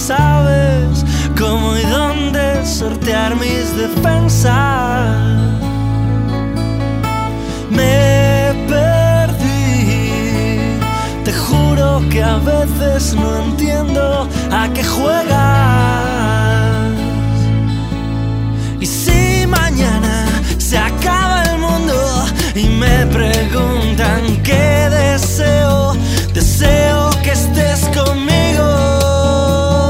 sabes cómo y dónde sortear mis defensas. Me perdí, te juro que a veces no entiendo a qué juegas. Y si mañana se acaba el mundo y me